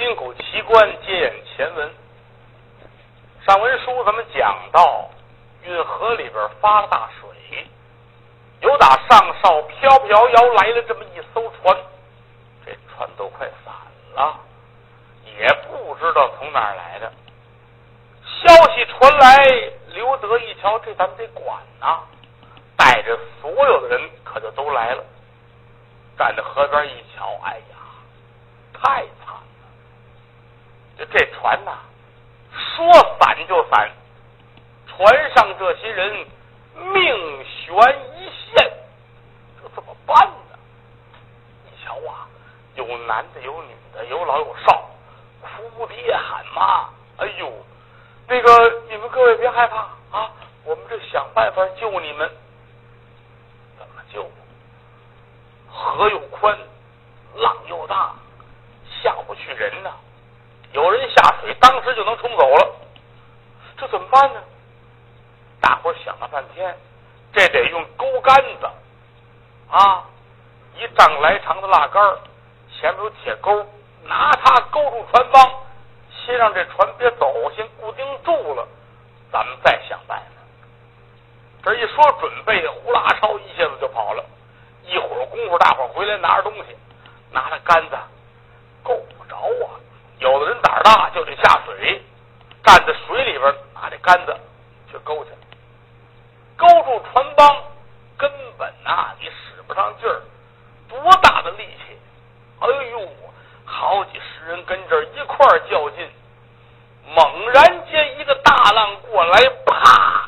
金口奇观接演前文。上文书咱们讲到运河里边发了大水，有打上哨飘飘摇来了这么一艘船，这船都快散了，也不知道从哪儿来的。消息传来，刘德一瞧，这咱们得管呐，带着所有的人可就都来了。站在河边一瞧，哎呀，太惨了！这船呐，说散就散，船上这些人命悬一线，这怎么办呢？你瞧啊，有男的，有女的，有老有少，哭爹喊妈。哎呦，那个你们各位别害怕啊，我们这想办法救你们。怎么救？河又宽，浪又大，下不去人呐。有人下水，当时就能冲走了。这怎么办呢？大伙想了半天，这得用钩杆子啊，一丈来长的蜡杆，前面有铁钩，拿它勾住船帮，先让这船别走，先固定住了，咱们再想办法。这一说准备，呼啦超一下子就跑了。一会儿功夫，大伙儿回来拿着东西，拿着杆子，够不着啊！有的人胆儿大，就得下水，站在水里边，拿这杆子去勾去，勾住船帮，根本你使不上劲儿，多大的力气！哎呦，好几十人跟这儿一块儿较劲，猛然间一个大浪过来，啪！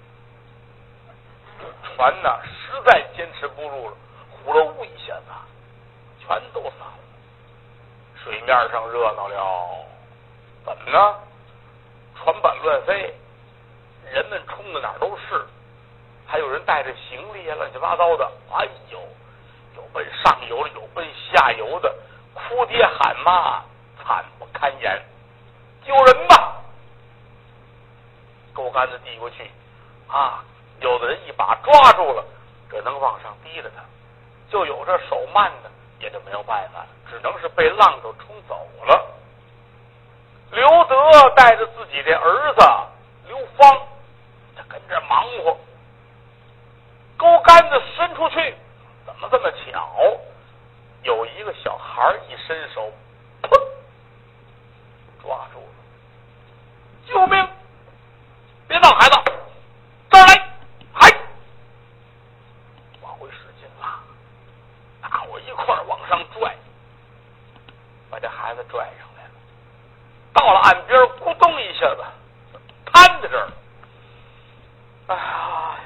船实在坚持不住了，呼噜呜一下子，全都散了。水面上热闹了，怎么呢？船板乱飞，人们冲的哪儿都是，还有人带着行李乱七八糟的。哎呦，有奔上游的，有奔下游的，哭爹喊妈，惨不堪言。救人吧！钩杆子递过去啊，有的人一把抓住了，这能往上提了他，就有这手慢的，也就没有办法了，只能是被浪都冲走了。刘德带着自己的儿子刘芳，他跟这忙活，钩杆子伸出去，怎么这么巧？有一个小孩一伸手，砰，抓住了！救命！别闹，孩子，这儿来！嗨，往回使劲拉，大伙一块儿往上拽，把这孩子拽上来了。到了岸边，咕咚一下子瘫在这儿。哎呀，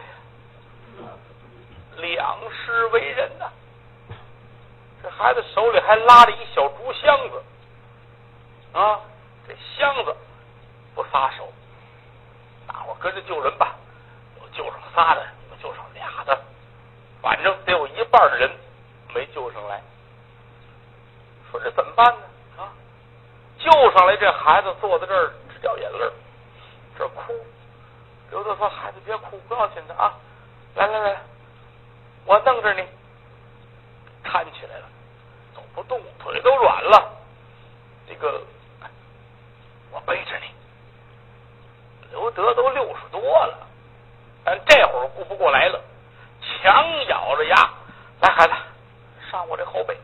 两世为人呐！这孩子手里还拉着一小竹箱子啊，这箱子不撒手，大伙跟着救人吧，有救上仨的，有救上俩的，反正得有一半的人没救上来。说这怎么办呢？啊，救上来，这孩子坐在这儿直掉眼泪，这哭。刘德说：“孩子别哭，不要紧的啊，来来来，我弄着你。”搀起来了，走不动，腿都软了。这个，我背着你。刘德都60多了，但这会儿顾不过来了，强咬着牙：“来，孩子，上我这后背。”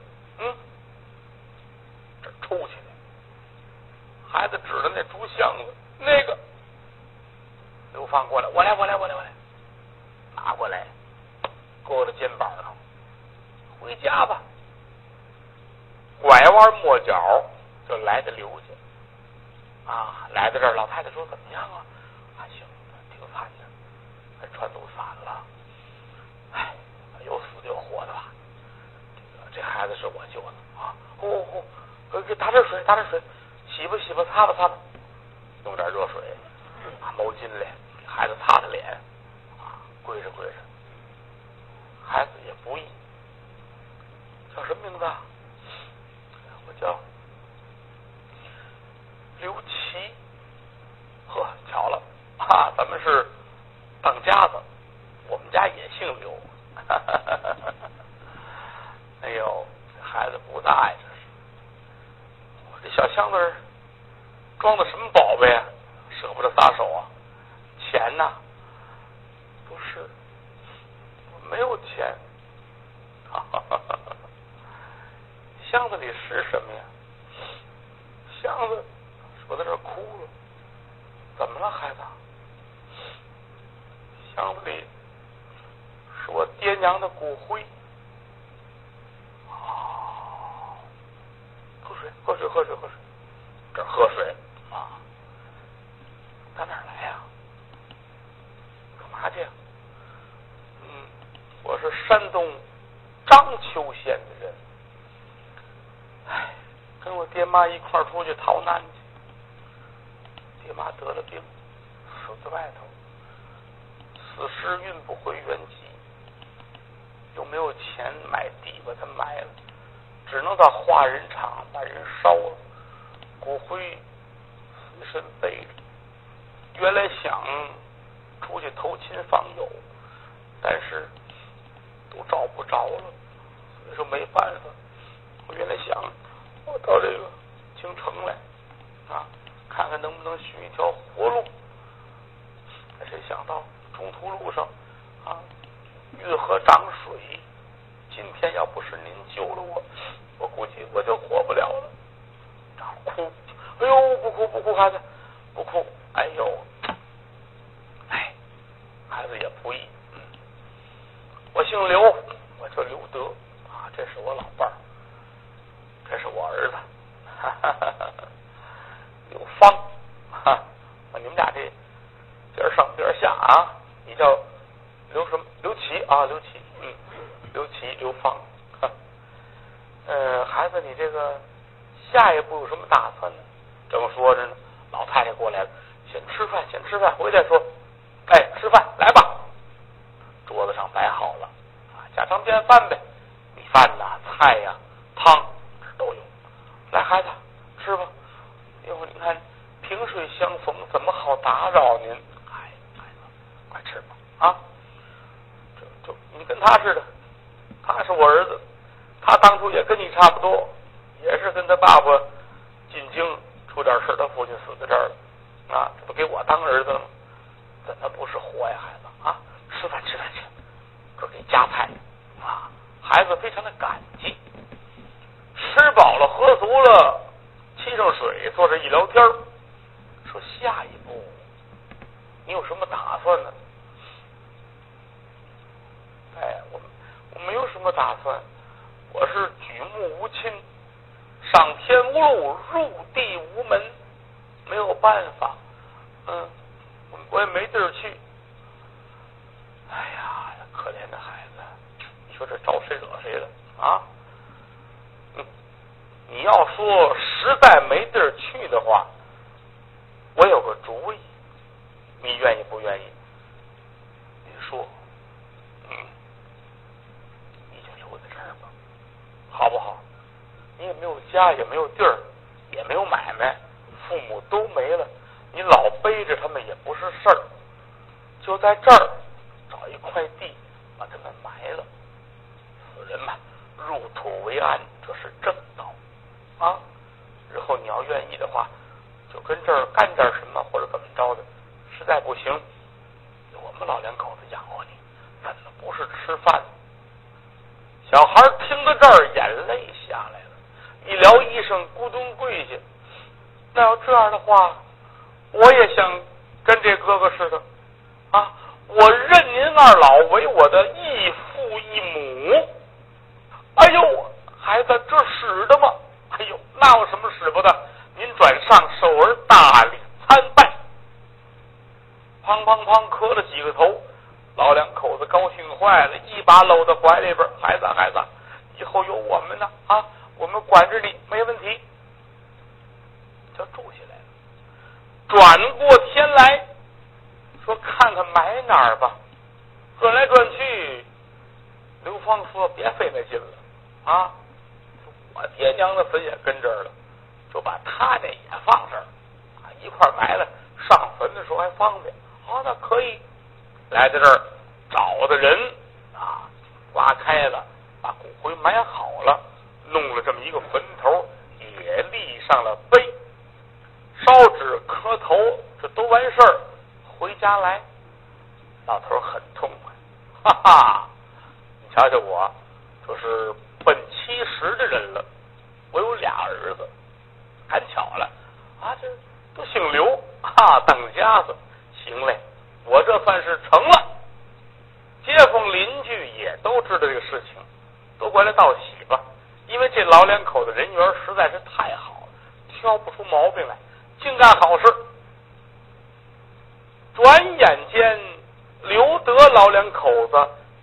这抽起来，孩子指着那竹箱子，那个刘芳过来，我来，拿过来，搁到肩膀上，回家吧。拐弯抹角就来到刘家啊，来到这儿，老太太说：“怎么样啊？”还行，挺惨的，这船都散了，哎，有死有活的吧？这孩子是我救的啊！给打点水，洗吧，擦吧，弄点热水，拿毛巾来给孩子擦擦脸啊，跪着。孩子也不易，叫什么名字啊？我叫刘琦。呵，巧了啊，咱们是当家子，我们家也姓刘。哎呦，这孩子不大呀，这是。我这小箱子装的什么宝贝啊？舍不得撒手啊？钱呐？不是，我没有钱。箱子里是什么呀？箱子说到这儿哭了。怎么了，孩子？箱子里是我爹娘的骨灰。喝水，这儿喝水啊！打哪儿来呀？干嘛去呀？我是山东章丘县的人。哎，跟我爹妈一块儿出去逃难去。爹妈得了病，死在外头，死尸运不回原籍，又没有钱买地把它埋了，只能到化人厂把人烧了，骨灰随身背着。原来想出去投亲访友，但是都找不着了，所以说没办法。我原来想我到这个京城来啊，看看能不能寻一条活路。谁想到中途路上啊，运河涨水，今天要不是您救了我，我估计我就活不了了。哭，哎呦，不哭，孩子，不哭。哎呦，哎，孩子也不易。我姓刘，我叫刘德啊，这是我老伴儿，这是我儿子，刘芳。你们俩这边上边下啊，你叫刘什么？刘琦啊，刘琦，刘琦，刘芳。孩子，你这个下一步有什么打算呢？正说着呢，老太太过来了，先吃饭，回来说，哎，吃饭来吧。桌子上摆好了家常便饭呗，米饭呐、菜呀、汤这都有。来，孩子吃吧，一会儿你看萍水相逢，怎么好打扰您？哎，孩子，快吃吧啊！就你跟他似的，他是我儿子，他当初也跟你差不多，也是跟他爸爸进京出点事，他父亲死在这儿了啊，这不给我当儿子了吗？怎么不是活呀，孩子啊！吃饭去，这给夹菜啊！孩子非常的感激，吃饱了喝足了，沏上水，坐着一聊天，说下一步你有什么打算呢？哎，我没有什么打算，我是举目无亲，上天无路，入地无门，没有办法，我也没地儿去。哎呀，可怜的孩子，你说这招谁惹谁了啊？你要说实在没地儿去的话，我有个主意，你愿意不愿意？你说，你就留在这儿吧，好不好？你也没有家，也没有地儿，也没有买卖，父母都没了，你老背着他们也不是事儿，就在这儿找一块地，把他们埋了。死人嘛，入土为安，这是正道啊！日后你要愿意的话，就跟这儿干点什么或者怎么着的，实在不行，我们老两口子养活你，怎么不是吃饭？小孩听到这儿，眼泪下来了，一撩衣裳，咕咚跪下。那要这样的话，我也想跟这哥哥似的啊！我认您二老为我的义父义母。哎呦，孩子，这使的吗？哎呦，那有什么使不得？您转上受儿大礼参拜。砰砰砰，磕了几个头，老两口子高兴坏了，一把搂到怀里边。孩子，以后有我们呢啊，我们管着你，没问题。就住下来了。转过天来，说看看埋哪儿吧。转来转去，刘芳说别费那劲了啊！我爹娘的坟也跟这儿了，就把他那也放这儿啊，一块埋了，上坟的时候还方便。好，那可以。来在这儿找的人啊，挖开了，把骨灰埋好了，弄了这么一个坟头，也立上了碑。 家来。老头很痛快，哈哈，你瞧瞧我，这是奔70的人了，我有俩儿子，赶巧了啊，这都姓刘啊，当家子。行嘞，我这算是成了。街坊邻居也都知道这个事情，都过来道喜吧。因为这老两口子人缘实在是太好了，挑不出毛病来，净干好事。转眼间，刘德老两口子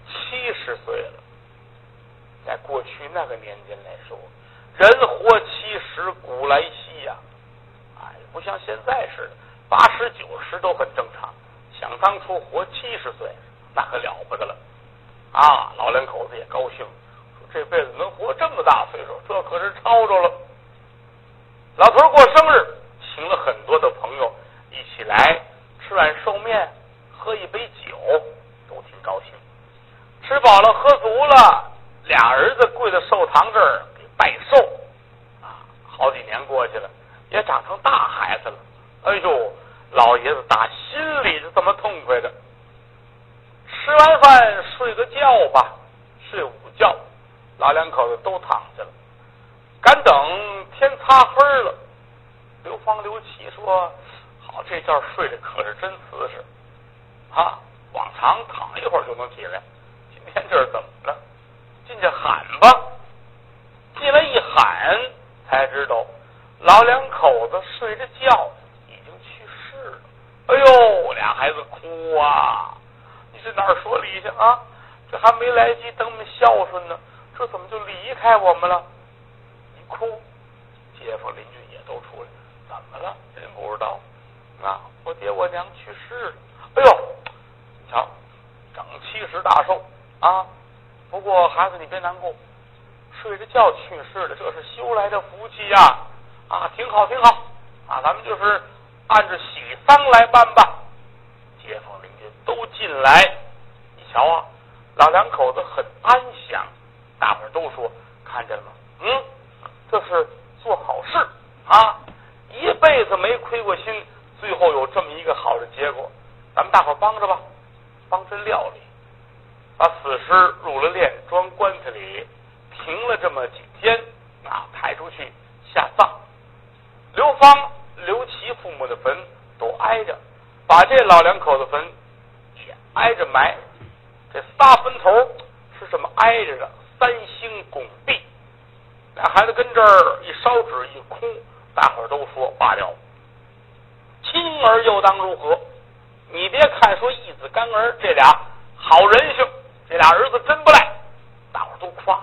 70岁了。在过去那个年间来说，人活70古来稀呀，不像现在似的，80、90都很正常。想当初活70岁，那可了不得了啊！老两口子也高兴，说这辈子能活这么大岁数，这可是超着了。老头过生日，请了很多的朋友一起来吃碗寿面，喝一杯酒，都挺高兴。吃饱了喝足了，俩儿子跪在寿堂这儿给拜寿啊！好几年过去了，也长成大孩子了。哎呦，老爷子打心里是这么痛快的。吃完饭睡个觉吧，睡午觉，老两口子都躺下了。赶等天擦黑了，刘芳、刘琦说：“好，这觉睡的可是真瓷实啊！往常躺一会儿就能起来，今天这是怎么了？进去喊吧。”进来一喊，才知道老两口子睡着觉已经去世了。哎呦，俩孩子哭啊！你是哪儿说理去啊？这还没来及等我们孝顺呢，这怎么就离开我们了？一哭，街坊邻居也都出来，怎么了？人不知道啊，我爹我娘去世了。哎呦，你瞧，整70大寿啊！不过孩子你别难过，睡着觉去世了，这是修来的福气呀！啊，挺好挺好啊，咱们就是按着喜丧来办吧。街坊邻居都进来，你瞧啊，老两口子很安详，大伙儿都说看见了吗？这是做好事啊，一辈子没亏过心，最后有这么一个好的结果，咱们大伙儿帮着吧，帮着料理，把死尸入了殓，装棺材里，停了这么几天啊，抬出去下葬。刘芳、刘琦父母的坟都挨着，把这老两口子坟也挨着埋。这仨坟头是这么挨着的，3星拱壁。俩孩子跟这儿一烧纸一哭，大伙儿都说罢了，亲儿又当如何？你别看说义子干儿这俩好人性，这俩儿子真不赖，大伙儿都夸。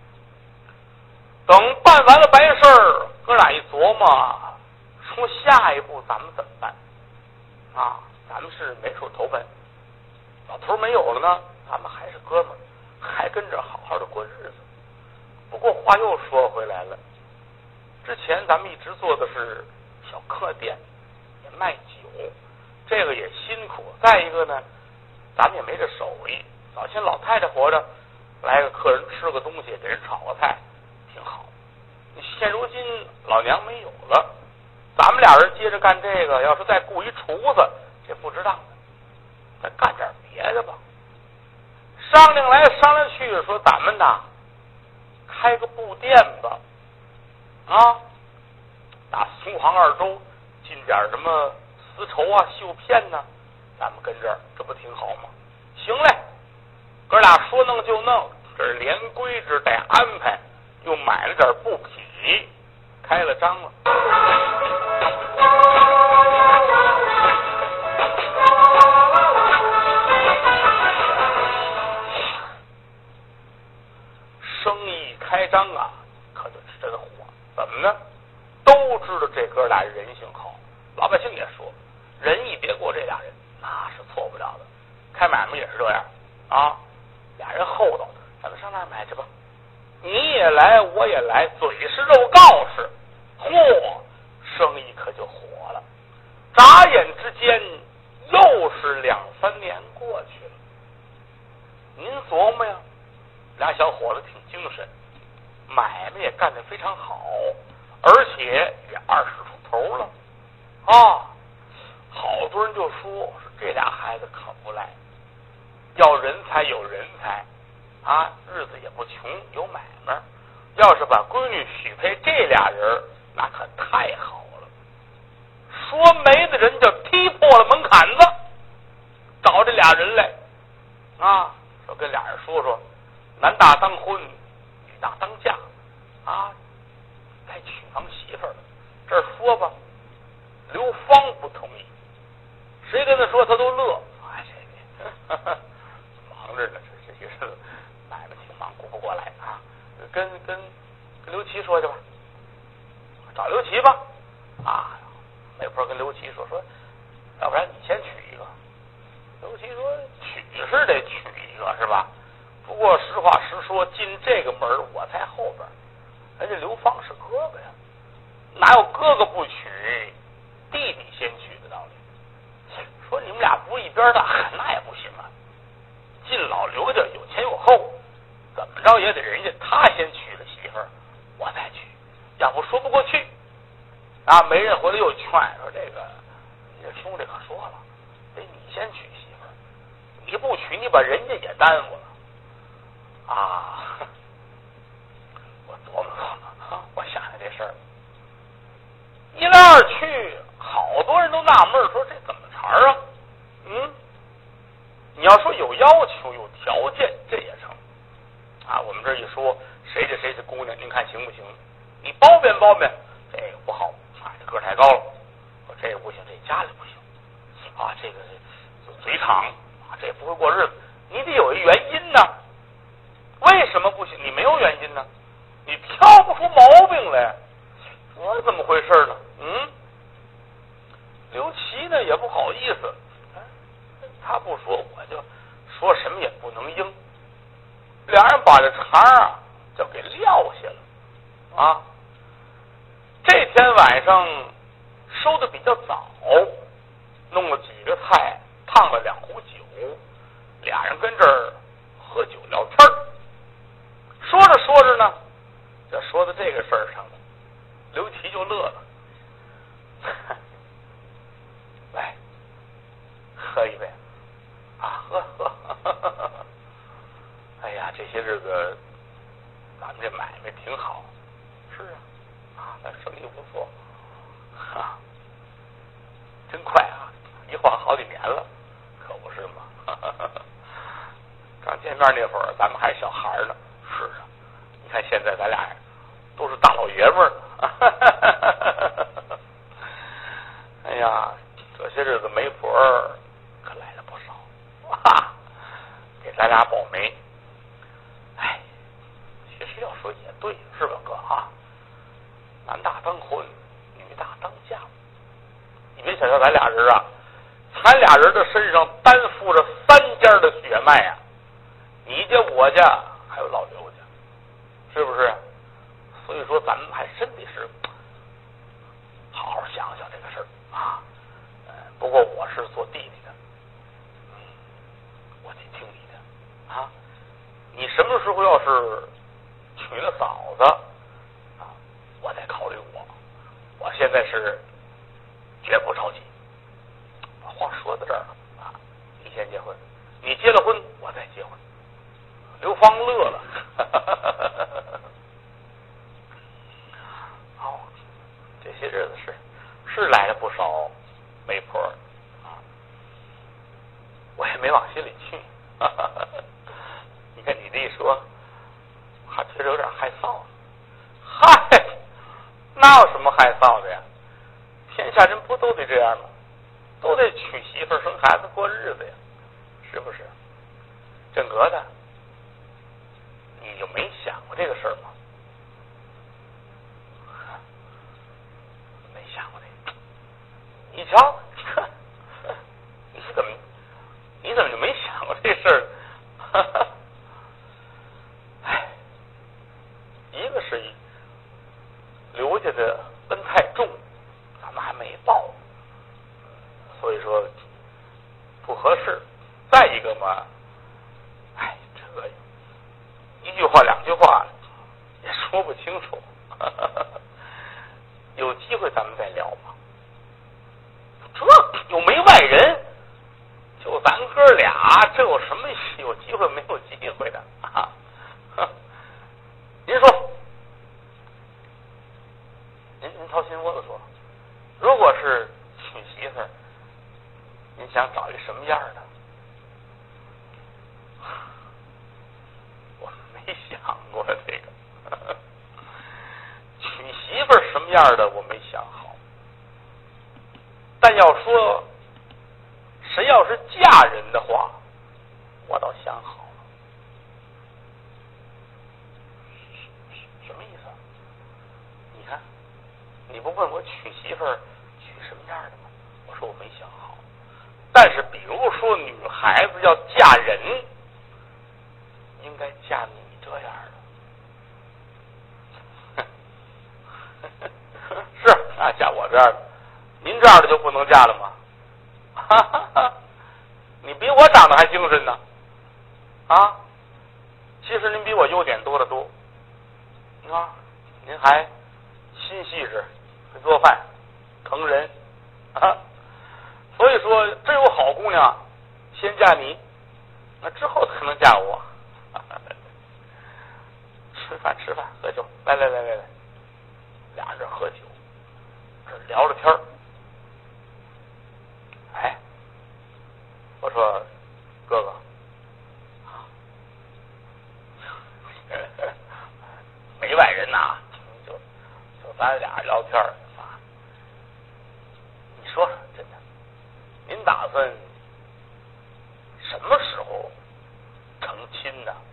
等办完了白事儿，哥俩一琢磨，说下一步咱们怎么办啊？咱们是没处投奔，老头没有了呢，咱们还是哥们儿，还跟着好好的过日子。不过话又说回来了，之前咱们一直做的是小客店，也卖酒，这个也辛苦。再一个呢，咱们也没这手艺。早前老太太活着，来个客人吃个东西，给人炒个菜，挺好。现如今老娘没有了，咱们俩人接着干这个，要是再雇一厨子，这不值当的，再干点别的吧。商量来商量去，说咱们呐开个布店吧，啊，打苏杭2州进点什么丝绸啊、绣片呢，咱们跟这儿，这不挺好吗？行嘞，哥俩说弄就弄，这是连规制带安排，又买了点布匹，开了张了。生意开张啊，可就是真火。怎么呢？都知道这哥俩人性好，老百姓也说，仁义别过这俩人，那是错不了的。开买卖也是这样啊，俩人厚道，咱们上那儿买去吧。你也来，我也来，嘴是肉告示，嚯，生意可就火了。眨眼之间，又是2、3年过去了。您琢磨呀，俩小伙子挺精神，买卖也干得非常好，而且也20出头了啊。好多人就说是这俩孩子可不赖，要人才有人才啊，日子也不穷，有买卖。要是把闺女许配这俩人，那可太好了。说媒的人就踢破了门槛子，找这俩人来啊，说跟俩人说，男大当婚，女大当嫁啊，该娶房媳妇儿了。这儿说吧，刘芳不同意，谁跟他说他都乐。哎，这忙着呢，这些事买卖挺忙，顾不过来啊。跟刘琦说去吧，找刘琦吧。啊，媒婆跟刘琦说，要不然你先娶一个。刘琦说，娶是得娶一个是吧？不过实话实说，进这个门我在后边，人家刘芳是哥哥呀，哪有哥哥不娶弟弟先娶的道理？说你们俩不是一边大，那也不行啊。进老刘家有前有后，怎么着也得人家他先娶了媳妇儿，我再娶，要不说不过去啊。媒人回来又劝说，这个你这兄弟可说了，得你先娶媳妇儿，你不娶你把人家也耽误了啊。我琢磨琢磨，我想想这事儿，一来二去，好多人都纳闷说这怎么茬啊？你要说有要求有条件，这也成啊。我们这一说谁的谁的姑娘，您看行不行？你包辩包辩，这个不好啊，这个太高了，说这个不行，这家里不行啊，这个嘴长啊，这不会过日子。你得有一原因呢，为什么不行？你没有原因呢，你挑不出毛病来，这怎么回事呢？刘琦呢也不好意思，他不说我就说什么也不能应。俩人把这茬啊就给撂下了啊。这天晚上收的比较早，弄了几个菜，烫了2壶酒，俩人跟这儿喝酒聊天儿。说着说着呢，就说到这个事儿上了，刘琦就乐了。来，喝一杯啊，喝。哎呀，这些日子咱们这买卖挺好。是啊，咱生意不错啊，真快啊，一晃好几年了，可不是吗？刚见面那会儿咱们还小孩呢。是啊，你看现在咱俩都是大老爷们儿了。哎呀，这些日子媒婆可来了不少，给咱俩保媒。哎，其实要说也对，是吧哥啊？男大当婚，女大当嫁。你别想想咱俩人啊，咱俩人的身上担负着3家的血脉啊，你家我家还有老刘家，是不是？所以说咱们还真得是好好想想这个事儿啊。不过我是做弟弟的，我得听你的啊。你什么时候要是娶了嫂子啊，我再考虑我。我现在是绝不着急。把话说到这儿了啊，你先结婚，你结了婚我再结婚。刘芳乐了。哦，这些日子是来了不少媒婆啊，我也没往心里去。你看你这一说，还觉得有点害臊。嗨，哪有什么害臊的呀？天下人不都得这样吗？都得娶媳妇儿生孩子过日子呀，是不是？正格的，你就没想过这个事儿吗？没想过这个。你瞧，你怎么就没想过这事儿？哎，一个是刘家的恩太重，咱们还没报，所以说不合适。再一个嘛，哎，这个1句话2句话也说不清楚。有机会咱们再聊吧。这又没外人， 咱哥俩，这有什么有机会没有机会的啊？您说，您掏心窝子说，如果是娶媳妇儿，您想找一什么样的？我没想过这个，娶媳妇儿什么样的我没想好，但要说谁要是嫁人的话，我倒想好了。什么意思啊？你看，你不问我娶媳妇儿娶什么样的吗？我说我没想好。但是比如说女孩子要嫁人，应该嫁你这样的。是啊，嫁我这样的。您这样的就不能嫁了吗？你比我长得还精神呢，啊！其实您比我优点多得多，啊！您还心细致，会做饭，疼人，啊！所以说，真有好姑娘，先嫁你，那之后才能嫁我。吃饭，喝酒，来，俩人这喝酒，这聊着天儿。哎，我说哥哥，没外人呐，就咱俩聊天啊。你说说，真的，您打算什么时候成亲呢？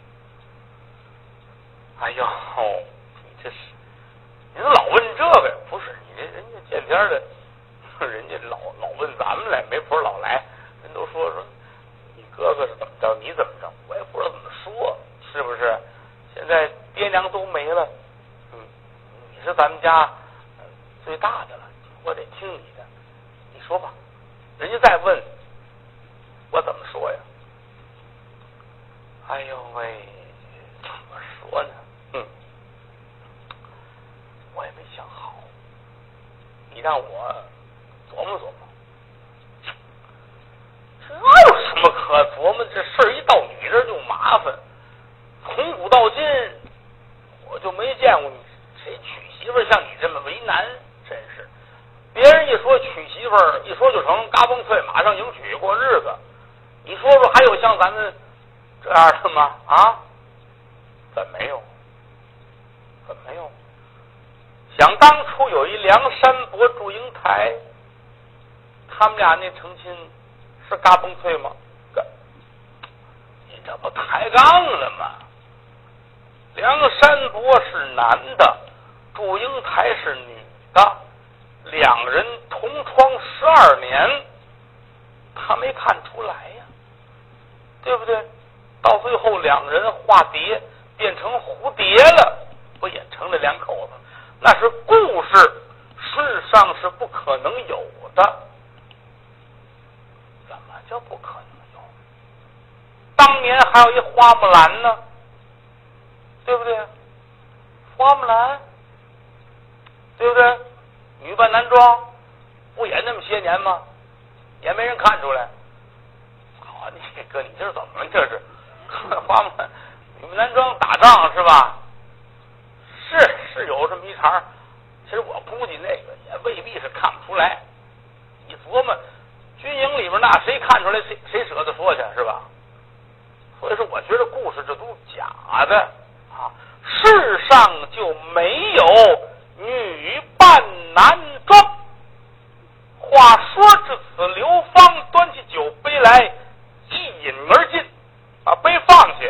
哎呦，你这是，您老问这个呀？不是，你人家见天的。人家老问咱们来，没谱老来，人都说你哥哥是怎么着，你怎么着，我也不知道怎么说，是不是？现在爹娘都没了，你是咱们家最大的了，我得听你的，你说吧。人家再问，我怎么说呀？哎呦喂，怎么说呢？我也没想好，你让我琢磨琢磨，这有什么可琢磨？这事儿一到你这儿就麻烦。从古到今，我就没见过谁娶媳妇儿像你这么为难，真是。别人一说娶媳妇儿，一说就成，嘎嘣脆，马上迎娶过日子。你说说，还有像咱们这样的吗？啊？怎么没有？怎么没有？想当初有一梁山伯祝英台。他们俩那成亲是嘎嘣脆吗？你这不抬杠了吗？梁山伯是男的，祝英台是女的，两人同窗12年，他没看出来呀，对不对？到最后两人化蝶变成蝴蝶了，不也成了两口子？那是故事，世上是不可能有的。叫不可能有，当年还有一花木兰呢，对不对？花木兰，对不对？女扮男装，不也那么些年吗？也没人看出来。好，你哥，你这是怎么了？这是花木兰女扮男装打仗是吧？是有这么一茬，其实我估计那个也未必是看不出来。你琢磨。军营里边那谁看出来谁舍得说去是吧？所以说我觉得故事这都假的啊，世上就没有女扮男装。话说至此，刘芳端起酒杯来，一饮而尽，把杯放下。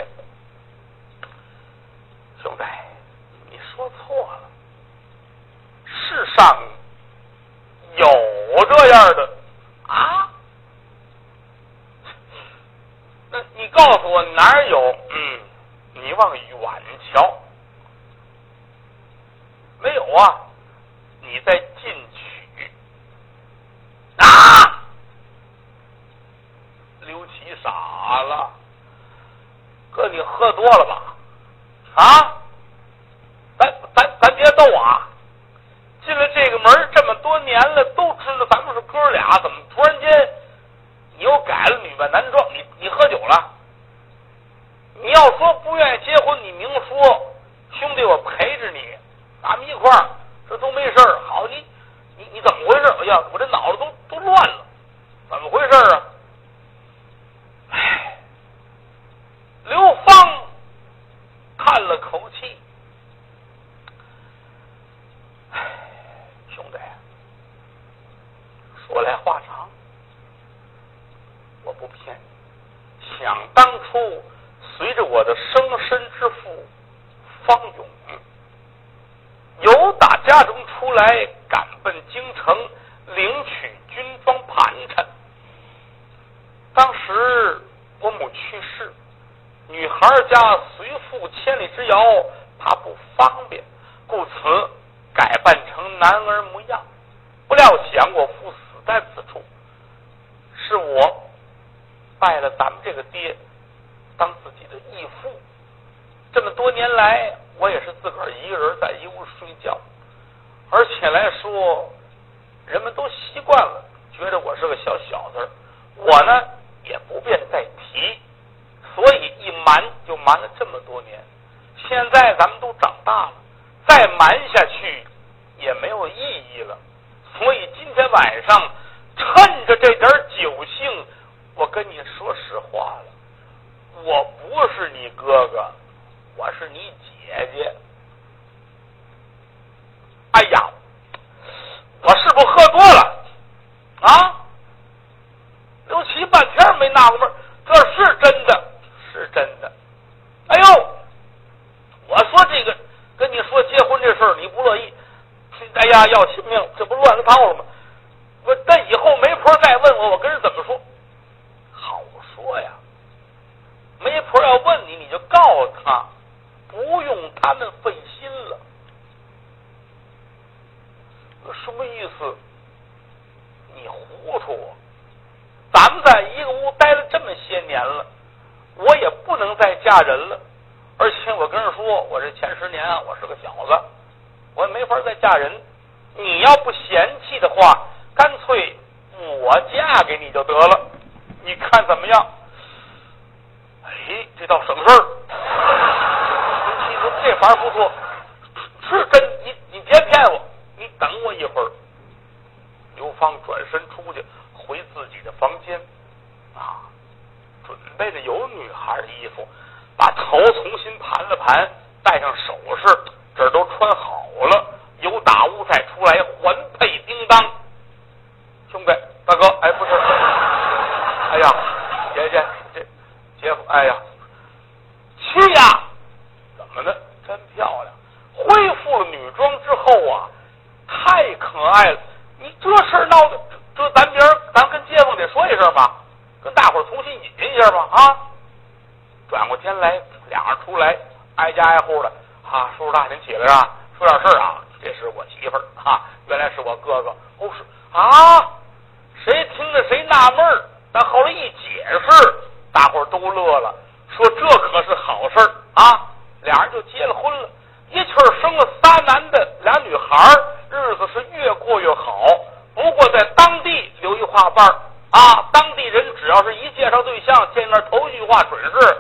兄弟，你说错了，世上有这样的。啊？那你告诉我哪儿有？你往远瞧，没有啊？你在进取啊？刘琦傻了，哥，你喝多了吧？啊？咱别逗啊！进了这个门这么多年了，都知道咱们是哥俩，怎么突然间你又改了女吧难撞，你喝酒了。你要说不愿意结婚，你明说，兄弟我陪着你，咱们一块儿，这都没事儿。好，你怎么回事？哎呀，我这脑子都乱了，怎么回事啊？唉，刘芳叹了口气，唉，兄弟，说来话长，我不骗你，想当初随着我的生身之父方勇由打家中出来，赶奔京城领取军装盘缠。当时我母去世，女孩家随父千里之遥，怕不方便，故此改扮成男儿模样。不料想我父死在此处，是我拜了咱们这个爹当自己的义父。这么多年来，我也是自个儿一个人在一屋睡觉，而且来说，人们都习惯了，觉得我是个小小子，我呢也不便再提，所以一瞒就瞒了这么多年。现在咱们都长大了，再瞒下去也没有意义了。所以今天晚上趁着这点酒兴，我跟你说实话了，我不是你哥哥，我是你姐姐。哎呀，我是不是喝多了啊？刘琦半天没纳过闷，这是真的，是真的。哎呦，我说这个跟你说结婚这事儿你不乐意，哎呀要亲命，这不乱了套了吗？我但以后媒婆再问我，我跟人怎么说？好说呀，媒婆要问你，你就告诉他，不用他们费心了。什么意思？你糊涂我！咱们在一个屋待了这么些年了，我也不能再嫁人了。而且我跟人说，我这前10年啊，我是个小子，我也没法再嫁人。你要不嫌弃的话，干脆我嫁给你就得了，你看怎么样？哎，这倒省事儿。你说这法不错，是真，你别骗我，你等我一会儿。刘芳转身出去，回自己的房间啊，准备着有女孩的衣服，把头重新盘了盘，戴上首饰，这儿都穿好了，由打屋再出来，环佩叮当。兄弟，大哥，哎，不是，哎呀，这姐夫，哎呀，去呀，怎么的？真漂亮！恢复了女装之后啊，太可爱了。你这事儿闹的，这咱跟街坊得说一声吧，跟大伙儿重新引一下吧啊！转过天来，俩人出来，挨家挨户的啊，叔叔大您起来啊，说点事儿啊，这是我媳妇儿啊，原来是我哥哥。哦，是啊，谁听着谁纳闷儿，但后来一解释，大伙儿都乐了，说这可是好事儿啊，俩人就结了婚了，一气儿生了仨男的俩女孩儿，日子是越过越好。不过在当地留一话瓣啊，当地人只要是一介绍对象，见面头一句话准是